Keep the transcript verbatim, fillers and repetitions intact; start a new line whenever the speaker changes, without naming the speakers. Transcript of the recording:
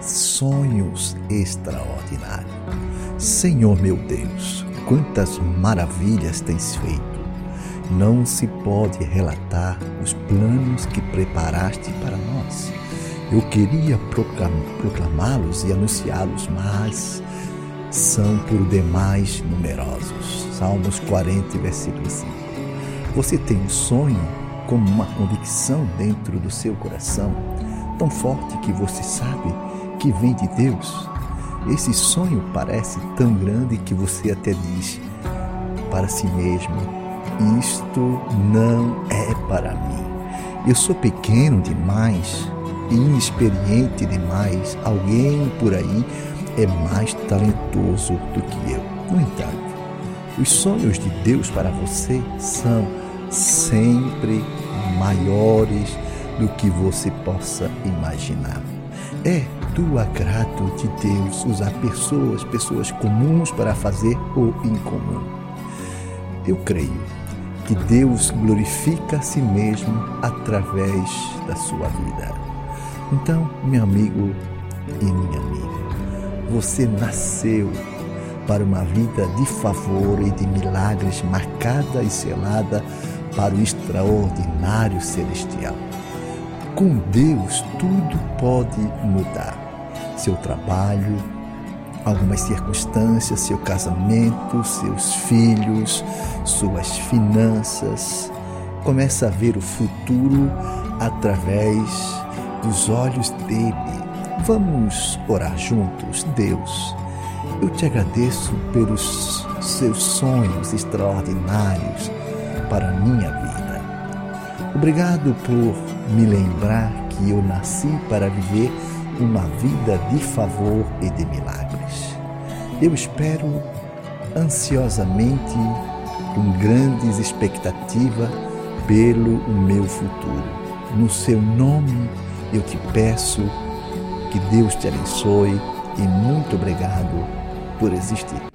sonhos extraordinários. Senhor meu Deus, quantas maravilhas tens feito! Não se pode relatar os planos que preparaste para nós. Eu queria proclamá-los e anunciá-los, mas são por demais numerosos. Salmos quarenta, versículo cinco. Você tem um sonho como uma convicção dentro do seu coração, tão forte que você sabe que vem de Deus. Esse sonho parece tão grande que você até diz para si mesmo: isto não é para mim. Eu sou pequeno demais, inexperiente demais. Alguém por aí é mais talentoso do que eu. No entanto, os sonhos de Deus para você são sempre maiores do que você possa imaginar. É do agrado de Deus usar pessoas, pessoas comuns para fazer o incomum. Eu creio que Deus glorifica a si mesmo através da sua vida. Então, meu amigo e minha amiga, você nasceu para uma vida de favor e de milagres, marcada e selada para o extraordinário celestial. Com Deus, tudo pode mudar. Seu trabalho, algumas circunstâncias, seu casamento, seus filhos, suas finanças. Começa a ver o futuro através dos olhos dele. Vamos orar juntos. Deus, eu te agradeço pelos seus sonhos extraordinários para a minha vida. Obrigado por me lembrar que eu nasci para viver uma vida de favor e de milagres. Eu espero ansiosamente, com grandes expectativas, pelo meu futuro. No seu nome eu te peço que Deus te abençoe e muito obrigado por existir.